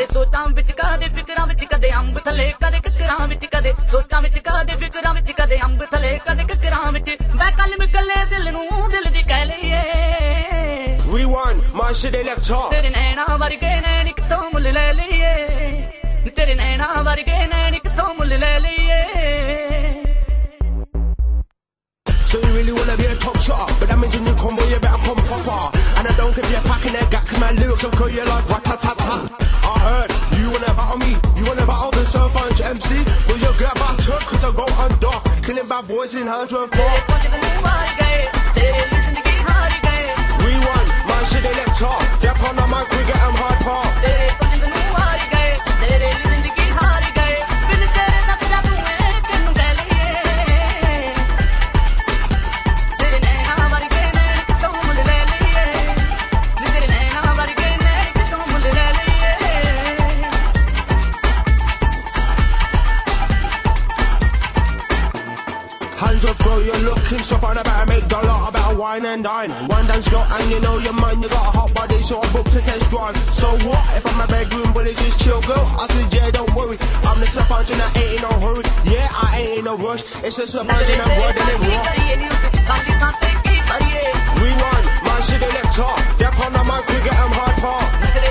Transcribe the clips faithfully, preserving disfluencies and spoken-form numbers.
सोचां विच कदे फिकरां विच कदे अंब थले कदे ककरां विच कदे सोचां विच कदे फिकरां विच कदे अंब थले कदे ककरां विच मैं कल मिकले दिल नूं दिल दी कह लईए Rewind, my shit they left off. तेरे नैना वर्गे नैन कितों मुल ले लईए तेरे नैना वर्गे नैन कितों मुल ले लईए So you really wanna be a top shot, but that means in your combo you better come proper. And I don't care if you're packing that gap, cause my lyrics will call you like rat-tat-tat-tat. I heard you wanna battle me, you wanna battle the Surf M C, but you'll get battered cause I go under. Killing bad boys in hands worth four. Rewind, my shit they left off. They're on the mic, we get them hard part. Hands up, bro, you're looking so fine. I better make dollar, I better wine and dine. One dance slow, and you know your man, you got a hot body, so I booked a test drive. So what if I'm in my bedroom, but it's just chill, girl? I said, yeah, don't worry. I'm the sponge and I ain't in no hurry. Yeah, I ain't in no rush. It's just a sponge and I'm riding it raw. Rewind, my shit they left off. They're on the mic, we get them hard part.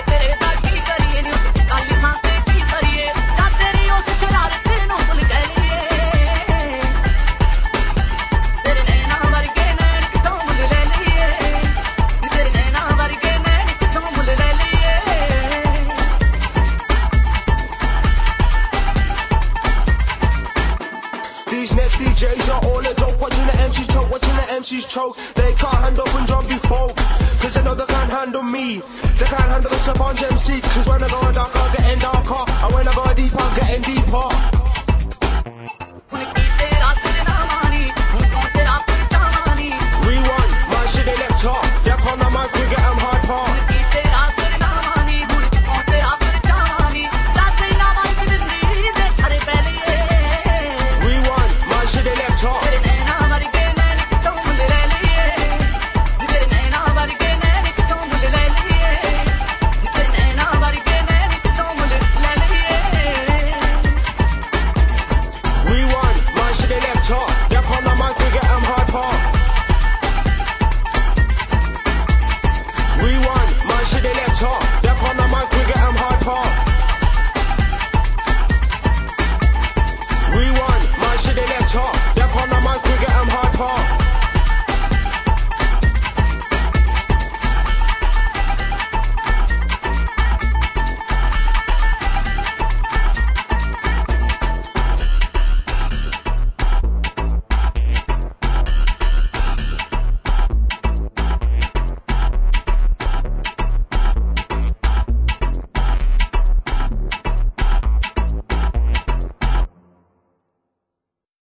These next D Js are all a joke. Watching the M Cs choke, watching the M Cs choke. They can't handle when John be folk, cause they know they can't handle me. They can't handle the Surf M C, cause when I